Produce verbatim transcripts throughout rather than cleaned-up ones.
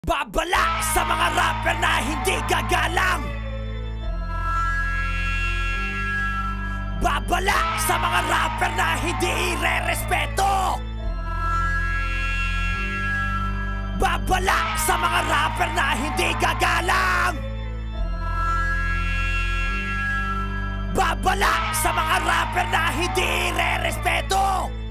Babala sa mga rapper na hindi gagalang. Babala sa mga rapper na hindi irerespeto. Babala sa mga rapper na hindi gagalang. Babala sa mga rapper na hindi irerespeto.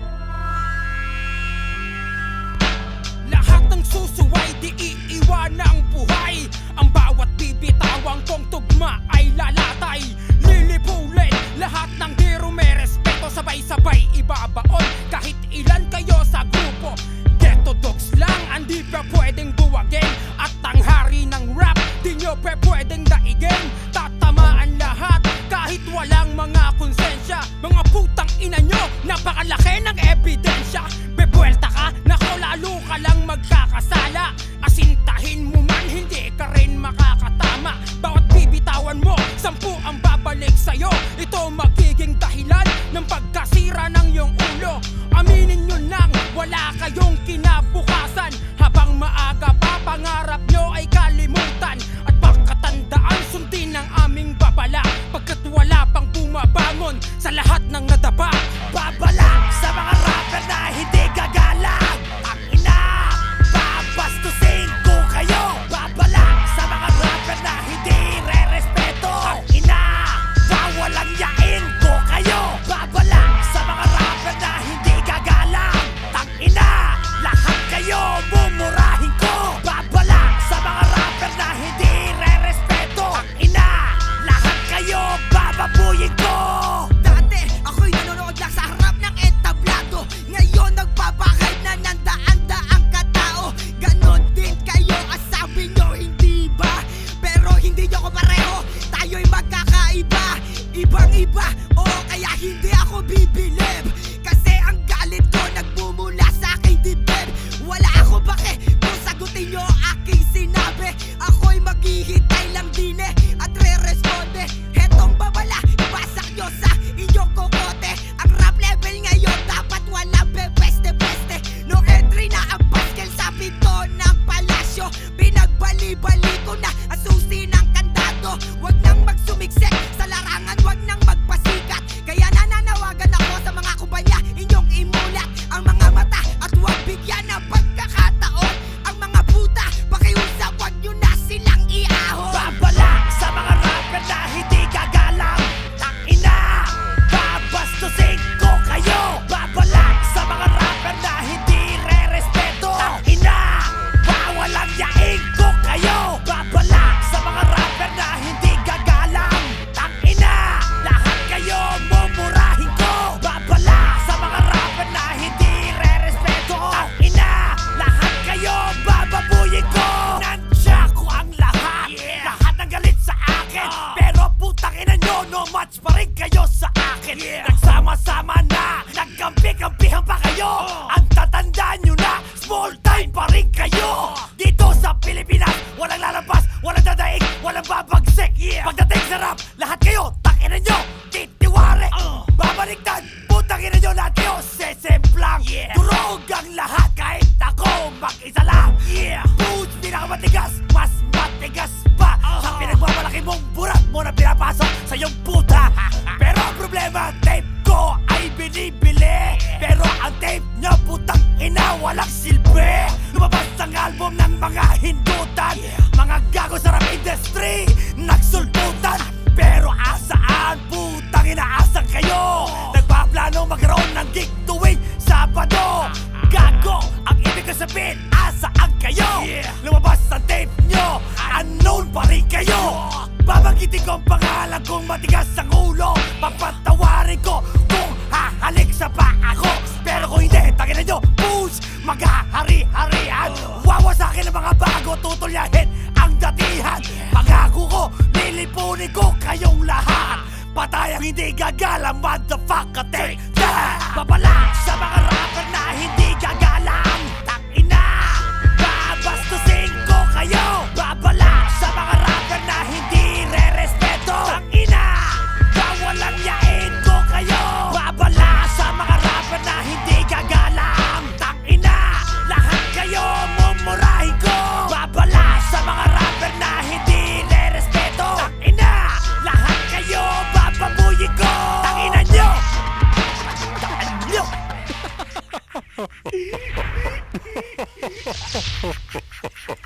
Lahat ng susuway di iiwan ng buhay. Ang bawat bibitawang kong tugma ay lalatay. Lilipulin lahat ng di rumerespeto. Sabay-sabay ibabaon kahit ilan kayo sa grupo. Ghetto dogs lang ang di pa pwedeng buwagin. At ang hari ng rap di nyo pa pwedeng daigin. Tatamaan lahat kahit walang mga konsensya. Mga putang ina nyo, napakalaki ng ebidensya. Bebuelta ka, nako lalo ka lang magkakasala. Asintahin mo man, hindi ka rin makakatama. Bawat bibitawan mo, sampu ang babalik sa'yo. Ito magiging dahilan ng pagkasira ng iyong ulo. Aminin nyo nang wala kayong kinabukasan. Habang maaga pa, pangarap nyo ay kalimutan. At pagkatandaan, sundin ang aming babala. Pagkat wala pang bumabangon sa lahat ng nadapa. Babala sa mga rapper na hindi gagalang. Ang ina, babastusin ko kayo. Babala sa mga rapper na hindi re-respeto. Ang ina, wawalang yain ko kayo. Babala sa mga rapper na hindi gagalang. Ang ina, lahat kayo mumurahin ko. Babala sa mga rapper na hindi re-respeto. Ang ina, lahat kayo bababuyin ko. Dati, ako'y nanonood lang sa harap ng entablado. Ngayon nagbabakay na ng daan-daang katao. Ganon din kayo, asabi nyo, hindi ba? Pero hindi nyo ko pareho, tayo'y magkakaiba. Ibang-iba, o kaya hindi ako bibilib. Kasi ang galit ko nagmumula sa aking dibdib. Wala ako bake kung sagutin nyo aking sinabi. Ako'y maghihintay lang din eh at re-responde. Hetong babala, ibasak nyo sa inyong kokote. Ang rap level ngayon dapat walang bebeste-beste. No entry na ang baskel sa pinto ng palasyo. Pinagbali-bali ko na ang susi ng kandado. Huwag nang magsumiksik sa larangan, huwag nang magpasikat. Kaya nananawagan ako sa mga kumpanya, inyong imulat ang mga mata at huwag bigyan ng pagkakataon. Ang mga puta, pakiusap, huwag nyo na silang iahon. Babala sa mga rapper na hindi gagalang. Ang ina, babastusin ko kayo. Babala sa mga rapper na hindi re-respeto. Ang ina, wawalang yain ko kayo. Babala sa mga rapper na hindi gagalang. Ang ina, lahat kayo mumurahin ko. Babala sa mga rapper na hindi re-respeto. Ang ina, lahat kayo bababuyin ko. Nandiyan ko ang lahat. Lahat ng galit sa akin. Pero putang ina nyo, no match pa rin kayo sa akin. Nagsama-sama na, nagkampi-kampihan pa kayo. Ang tatandaan nyo na, small time pa rin kayo. Dito sa Pilipinas, walang lalabas, walang dadaig, walang babagsik. Pagdating sa rap, lahat kayo, tangina nyo, titiwari. Babaliktad, putang ina nyo lahat kayo, sesemplang. Durog ang lahat kahit ako mag-isa lang. Boots, pinakamatigas, mas matigas pa. Sa pinagmamalaki mong burat mo na pinapasok sa iyong puta. Pero ang problema, tape ko ay binibili. Pero ang tape niya, putang ina, walang silbi. Lumabas ang album ng mga hindutan. Mga gago sa rap industry, nagsulputan. Pero asaan, putang ina, asan kayo? Nagpaplano magkaroon ng gig tuwing Sabado. Gago, ang ibig ko sabihin, asaan kayo? Lumabas ang tape nyo, unknown pa rin kayo. Babanggitin ko ang pangalan kung matigas ang ulo. Papatawarin ko kung hahalik sa pa ako. Pero kung hindi, tangina nyo, push, maghahari-harian. Wawa sa akin ang mga bago, tutulyahin ang datihan. Pangako ko, lilipunin ko kayong lahat. Patay ang hindi gagalang, motherfucker, take that. Babala sa mga rapper na hindi gagalang. Tangina, babastusin ko kayo. Babala sa mga rapper na hindi re-respeto. Tangina, bawalang yain ko kayo. Babala sa mga rapper na hindi gagalang. Tangina, lahat kayo mumurahin ko. Babala